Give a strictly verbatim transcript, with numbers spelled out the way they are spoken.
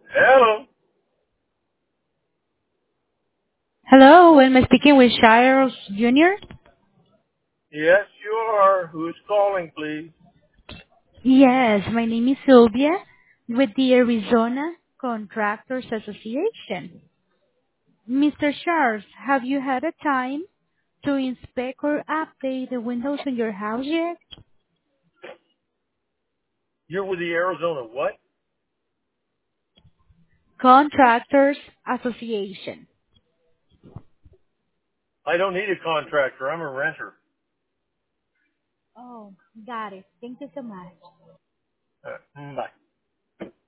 Hello. Hello, am I speaking with Shires Junior? Yes, you are. Who's calling, please? Yes, my name is Sylvia with the Arizona Contractors Association. Mister Shires, have you had a time to inspect or update the windows in your house yet? You're with the Arizona what? Contractors Association. I don't need a contractor. I'm a renter. Oh, got it. Thank you so much. Uh, mm, bye.